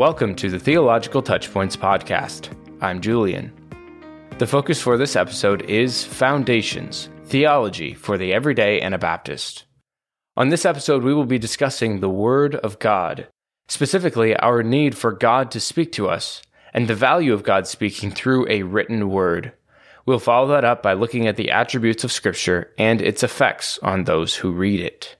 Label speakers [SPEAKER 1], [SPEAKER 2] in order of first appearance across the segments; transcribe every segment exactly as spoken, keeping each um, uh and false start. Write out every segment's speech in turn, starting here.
[SPEAKER 1] Welcome to the Theological Touchpoints podcast. I'm Julian. The focus for this episode is Foundations, Theology for the Everyday Anabaptist. On this episode, we will be discussing the Word of God, specifically our need for God to speak to us, and the value of God speaking through a written word. We'll follow that up by looking at the attributes of Scripture and its effects on those who read it.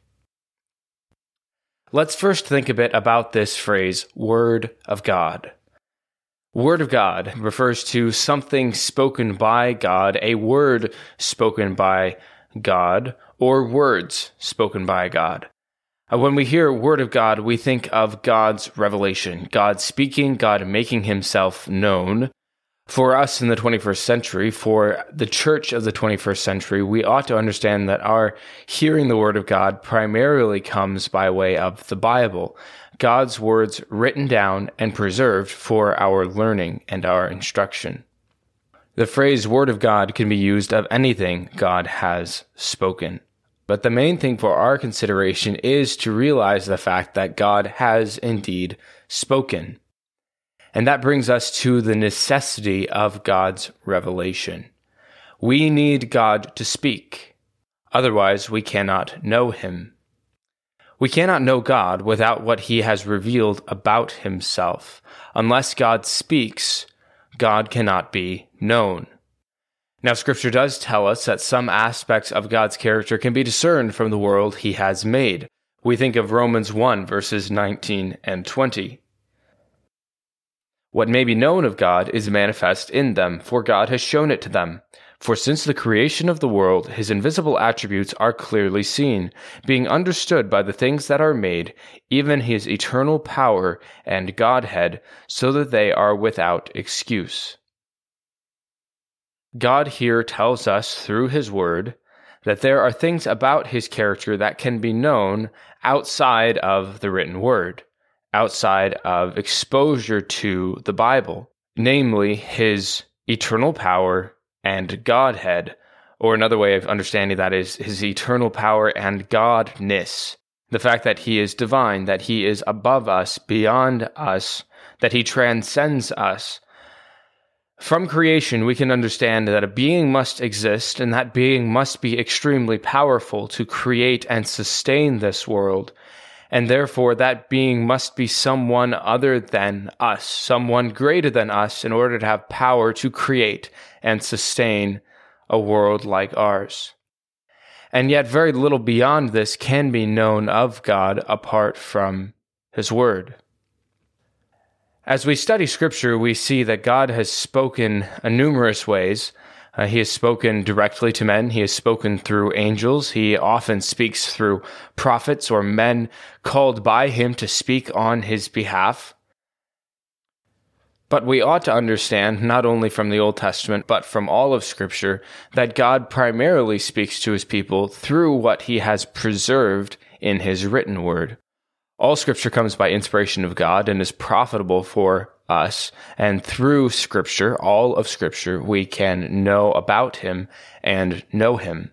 [SPEAKER 1] Let's first think a bit about this phrase, Word of God. Word of God refers to something spoken by God, a word spoken by God, or words spoken by God. When we hear Word of God, we think of God's revelation, God speaking, God making himself known. For us in the twenty-first century, for the church of the twenty-first century, we ought to understand that our hearing the Word of God primarily comes by way of the Bible, God's words written down and preserved for our learning and our instruction. The phrase Word of God can be used of anything God has spoken. But the main thing for our consideration is to realize the fact that God has indeed spoken. And that brings us to the necessity of God's revelation. We need God to speak. Otherwise, we cannot know him. We cannot know God without what he has revealed about himself. Unless God speaks, God cannot be known. Now, Scripture does tell us that some aspects of God's character can be discerned from the world he has made. We think of Romans one, verses nineteen and twenty. What may be known of God is manifest in them, for God has shown it to them. For since the creation of the world, his invisible attributes are clearly seen, being understood by the things that are made, even his eternal power and Godhead, so that they are without excuse. God here tells us through his word that there are things about his character that can be known outside of the written word, outside of exposure to the Bible, namely his eternal power and Godhead, or another way of understanding that is his eternal power and Godness, the fact that he is divine, that he is above us, beyond us, that he transcends us. From creation, we can understand that a being must exist, and that being must be extremely powerful to create and sustain this world. And therefore, that being must be someone other than us, someone greater than us, in order to have power to create and sustain a world like ours. And yet, very little beyond this can be known of God apart from his word. As we study Scripture, we see that God has spoken in numerous ways. Uh, he has spoken directly to men. He has spoken through angels. He often speaks through prophets or men called by him to speak on his behalf. But we ought to understand, not only from the Old Testament, but from all of Scripture, that God primarily speaks to his people through what he has preserved in his written word. All Scripture comes by inspiration of God and is profitable for us, and through Scripture, all of Scripture, we can know about him and know him.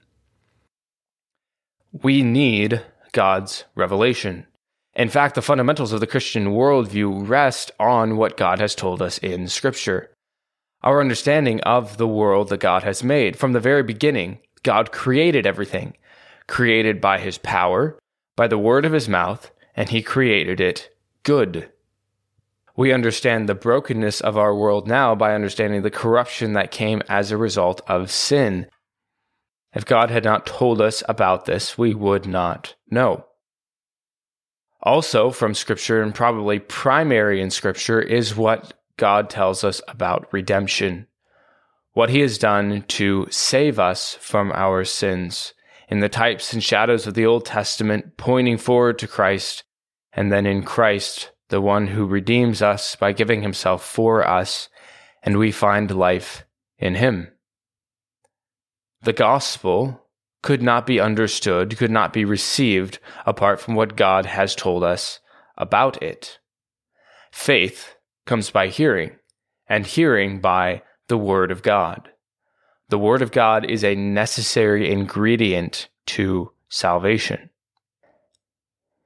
[SPEAKER 1] We need God's revelation. In fact, the fundamentals of the Christian worldview rest on what God has told us in Scripture. Our understanding of the world that God has made. From the very beginning, God created everything, created by his power, by the word of his mouth, and he created it good. We understand the brokenness of our world now by understanding the corruption that came as a result of sin. If God had not told us about this, we would not know. Also, from Scripture, and probably primary in Scripture, is what God tells us about redemption. What he has done to save us from our sins. In the types and shadows of the Old Testament, pointing forward to Christ, and then in Christ, the one who redeems us by giving himself for us, and we find life in him. The gospel could not be understood, could not be received apart from what God has told us about it. Faith comes by hearing, and hearing by the Word of God. The Word of God is a necessary ingredient to salvation.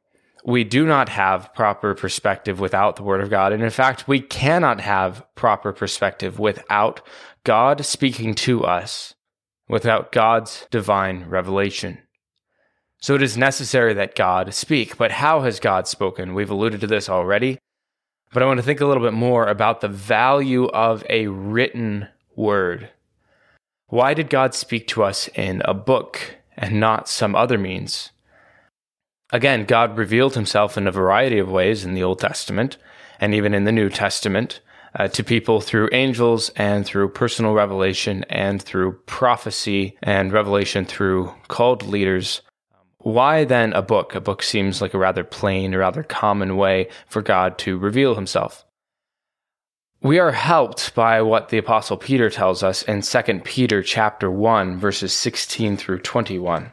[SPEAKER 1] We do not have proper perspective without the Word of God. And in fact, we cannot have proper perspective without God speaking to us, without God's divine revelation. So it is necessary that God speak. But how has God spoken? We've alluded to this already. But I want to think a little bit more about the value of a written word. Why did God speak to us in a book and not some other means? Again, God revealed himself in a variety of ways in the Old Testament and even in the New Testament uh, to people through angels and through personal revelation and through prophecy and revelation through called leaders. Why then a book? A book seems like a rather plain, a rather common way for God to reveal himself. We are helped by what the Apostle Peter tells us in Second Peter chapter one, verses sixteen through twenty-one.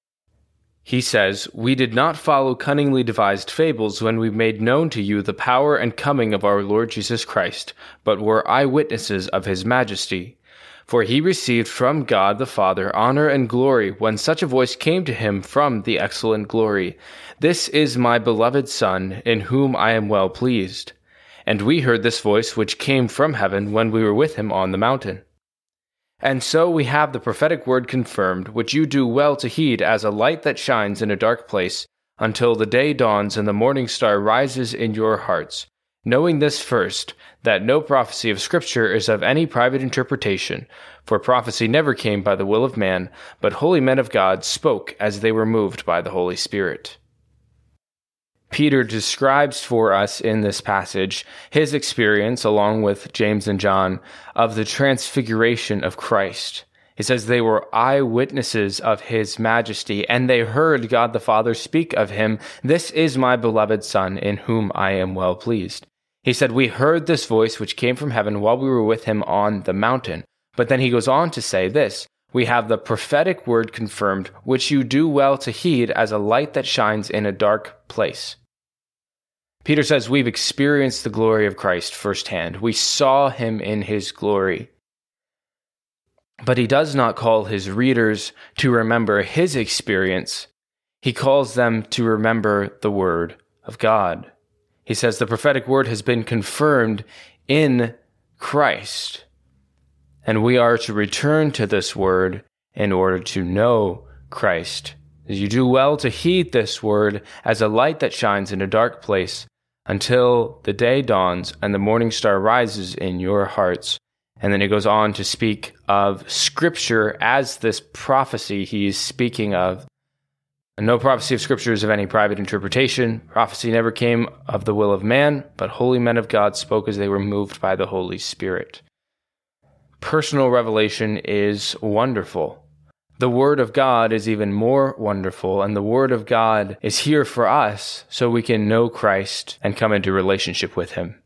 [SPEAKER 1] He says, "We did not follow cunningly devised fables when we made known to you the power and coming of our Lord Jesus Christ, but were eyewitnesses of his majesty. For he received from God the Father honor and glory when such a voice came to him from the excellent glory. This is my beloved Son, in whom I am well pleased. And we heard this voice which came from heaven when we were with him on the mountain. And so we have the prophetic word confirmed, which you do well to heed as a light that shines in a dark place, until the day dawns and the morning star rises in your hearts. Knowing this first, that no prophecy of Scripture is of any private interpretation, for prophecy never came by the will of man, but holy men of God spoke as they were moved by the Holy Spirit." Peter describes for us in this passage his experience, along with James and John, of the transfiguration of Christ. He says they were eyewitnesses of his majesty, and they heard God the Father speak of him, "This is my beloved Son, in whom I am well pleased." He said, "We heard this voice which came from heaven while we were with him on the mountain." But then he goes on to say this, "We have the prophetic word confirmed, which you do well to heed as a light that shines in a dark place." Peter says we've experienced the glory of Christ firsthand. We saw him in his glory. But he does not call his readers to remember his experience. He calls them to remember the word of God. He says the prophetic word has been confirmed in Christ. And we are to return to this word in order to know Christ. You do well to heed this word as a light that shines in a dark place until the day dawns and the morning star rises in your hearts. And then he goes on to speak of Scripture as this prophecy he is speaking of. And no prophecy of Scripture is of any private interpretation. Prophecy never came of the will of man, but holy men of God spoke as they were moved by the Holy Spirit. Personal revelation is wonderful. The Word of God is even more wonderful, and the Word of God is here for us so we can know Christ and come into relationship with him.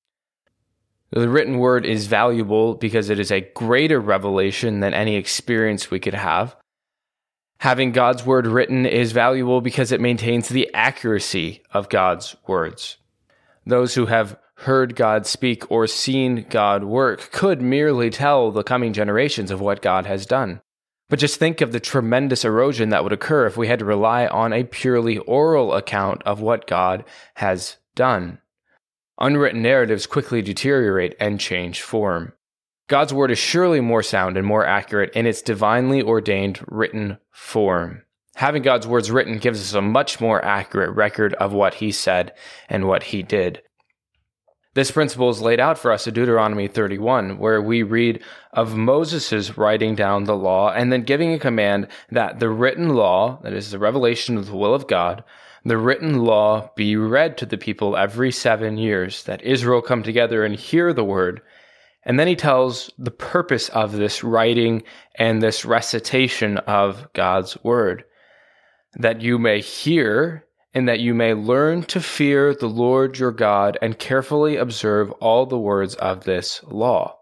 [SPEAKER 1] The written Word is valuable because it is a greater revelation than any experience we could have. Having God's Word written is valuable because it maintains the accuracy of God's words. Those who have heard God speak or seen God work could merely tell the coming generations of what God has done. But just think of the tremendous erosion that would occur if we had to rely on a purely oral account of what God has done. Unwritten narratives quickly deteriorate and change form. God's word is surely more sound and more accurate in its divinely ordained written form. Having God's words written gives us a much more accurate record of what he said and what he did. This principle is laid out for us in Deuteronomy thirty-one, where we read of Moses' writing down the law and then giving a command that the written law, that is the revelation of the will of God, the written law be read to the people every seven years, that Israel come together and hear the word. And then he tells the purpose of this writing and this recitation of God's word, that you may hear and that you may learn to fear the Lord your God and carefully observe all the words of this law.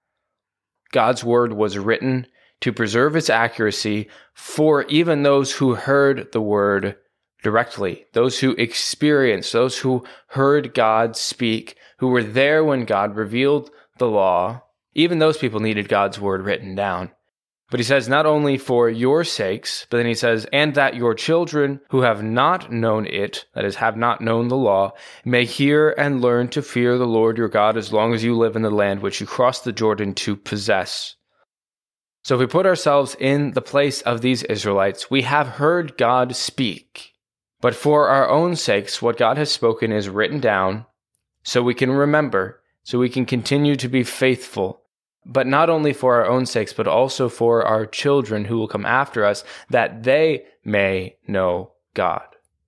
[SPEAKER 1] God's word was written to preserve its accuracy for even those who heard the word directly, those who experienced, those who heard God speak, who were there when God revealed the law. Even those people needed God's word written down. But he says, not only for your sakes, but then he says, and that your children who have not known it, that is, have not known the law, may hear and learn to fear the Lord your God as long as you live in the land which you crossed the Jordan to possess. So if we put ourselves in the place of these Israelites, we have heard God speak. But for our own sakes, what God has spoken is written down so we can remember, so we can continue to be faithful. But not only for our own sakes, but also for our children who will come after us, that they may know God.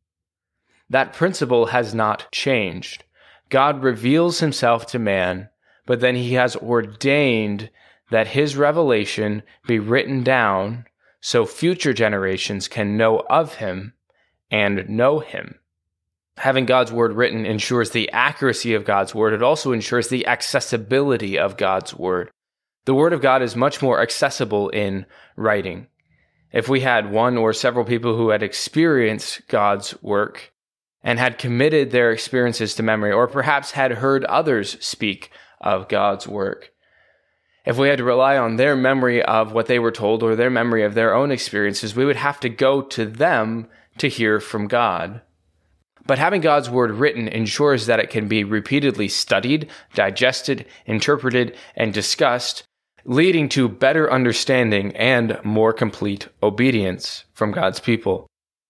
[SPEAKER 1] That principle has not changed. God reveals himself to man, but then he has ordained that his revelation be written down so future generations can know of him and know him. Having God's word written ensures the accuracy of God's word. It also ensures the accessibility of God's word. The Word of God is much more accessible in writing. If we had one or several people who had experienced God's work and had committed their experiences to memory, or perhaps had heard others speak of God's work, if we had to rely on their memory of what they were told or their memory of their own experiences, we would have to go to them to hear from God. But having God's word written ensures that it can be repeatedly studied, digested, interpreted, and discussed, leading to better understanding and more complete obedience from God's people.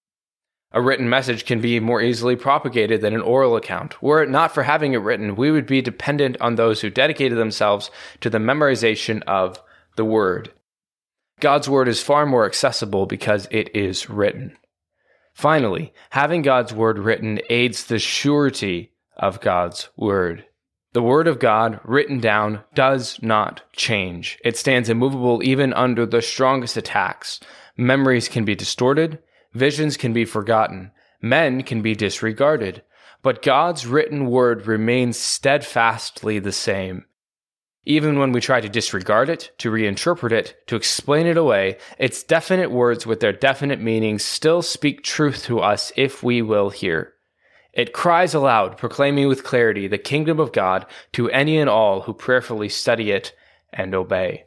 [SPEAKER 1] A written message can be more easily propagated than an oral account. Were it not for having it written, we would be dependent on those who dedicated themselves to the memorization of the word. God's word is far more accessible because it is written. Finally, having God's word written aids the surety of God's word. The word of God, written down, does not change. It stands immovable even under the strongest attacks. Memories can be distorted, visions can be forgotten, men can be disregarded, but God's written word remains steadfastly the same. Even when we try to disregard it, to reinterpret it, to explain it away, its definite words with their definite meanings still speak truth to us if we will hear. It cries aloud, proclaiming with clarity the kingdom of God to any and all who prayerfully study it and obey.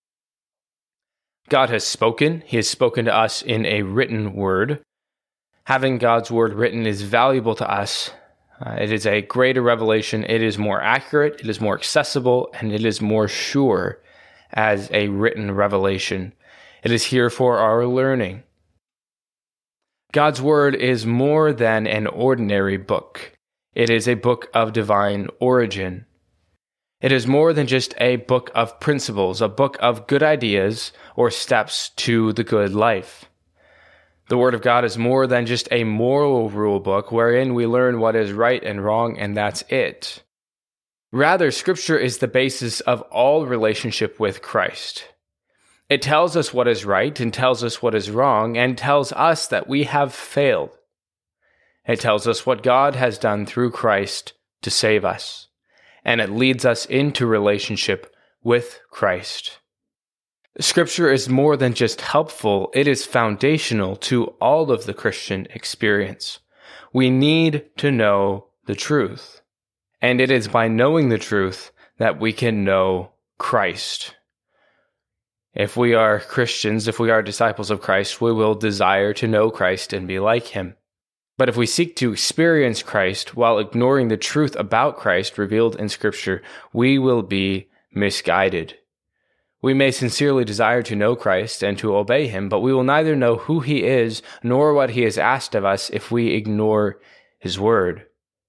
[SPEAKER 1] God has spoken. He has spoken to us in a written word. Having God's word written is valuable to us. Uh, it is a greater revelation. It is more accurate, it is more accessible, and it is more sure as a written revelation. It is here for our learning. God's word is more than an ordinary book. It is a book of divine origin. It is more than just a book of principles, a book of good ideas or steps to the good life. The Word of God is more than just a moral rule book wherein we learn what is right and wrong, and that's it. Rather, Scripture is the basis of all relationship with Christ. It tells us what is right and tells us what is wrong and tells us that we have failed. It tells us what God has done through Christ to save us, and it leads us into relationship with Christ. Scripture is more than just helpful, it is foundational to all of the Christian experience. We need to know the truth, and it is by knowing the truth that we can know Christ. If we are Christians, if we are disciples of Christ, we will desire to know Christ and be like him. But if we seek to experience Christ while ignoring the truth about Christ revealed in Scripture, we will be misguided. We may sincerely desire to know Christ and to obey him, but we will neither know who he is nor what he has asked of us if we ignore his word.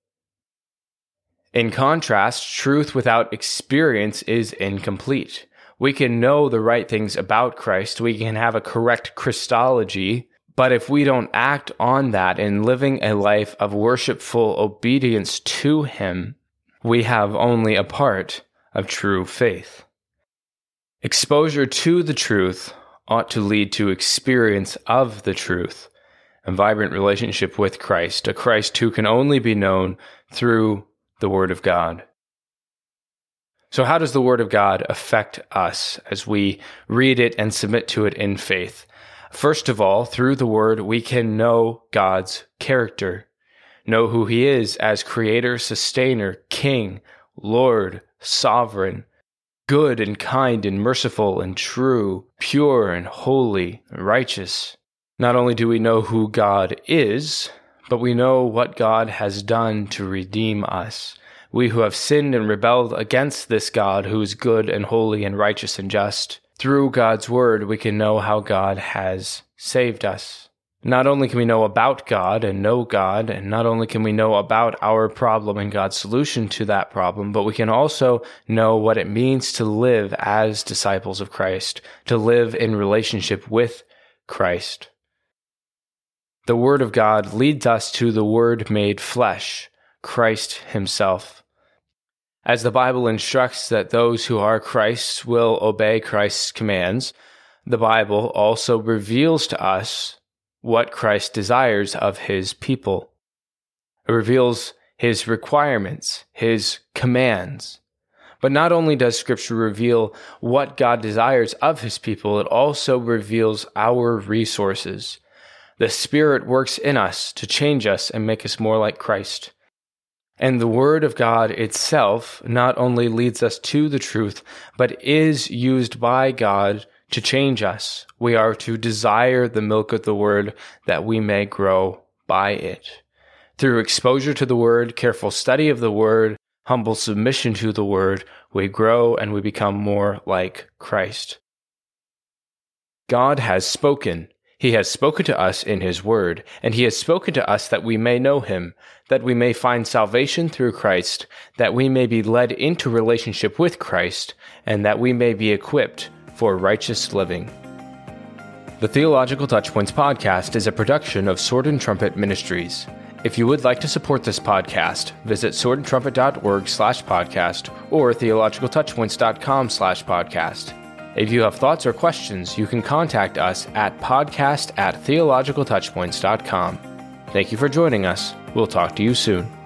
[SPEAKER 1] In contrast, truth without experience is incomplete. We can know the right things about Christ, we can have a correct Christology, but if we don't act on that in living a life of worshipful obedience to him, we have only a part of true faith. Exposure to the truth ought to lead to experience of the truth, a vibrant relationship with Christ, a Christ who can only be known through the Word of God. So how does the Word of God affect us as we read it and submit to it in faith? First of all, through the Word, we can know God's character, know who he is as Creator, Sustainer, King, Lord, Sovereign, good and kind and merciful and true, pure and holy and righteous. Not only do we know who God is, but we know what God has done to redeem us. We who have sinned and rebelled against this God who is good and holy and righteous and just. Through God's word, we can know how God has saved us. Not only can we know about God and know God, and not only can we know about our problem and God's solution to that problem, but we can also know what it means to live as disciples of Christ, to live in relationship with Christ. The Word of God leads us to the Word made flesh, Christ Himself. As the Bible instructs that those who are Christ's will obey Christ's commands, the Bible also reveals to us what Christ desires of His people. It reveals His requirements, His commands. But not only does Scripture reveal what God desires of His people, it also reveals our resources. The Spirit works in us to change us and make us more like Christ. And the Word of God itself not only leads us to the truth, but is used by God to change us. We are to desire the milk of the Word that we may grow by it. Through exposure to the Word, careful study of the Word, humble submission to the Word, we grow and we become more like Christ. God has spoken. He has spoken to us in His Word, and He has spoken to us that we may know Him, that we may find salvation through Christ, that we may be led into relationship with Christ, and that we may be equipped for righteous living. The Theological Touchpoints podcast is a production of Sword and Trumpet Ministries. If you would like to support this podcast, visit swordandtrumpet.org slash podcast or theologicaltouchpoints.com slash podcast. If you have thoughts or questions, you can contact us at podcast at theologicaltouchpoints.com. Thank you for joining us. We'll talk to you soon.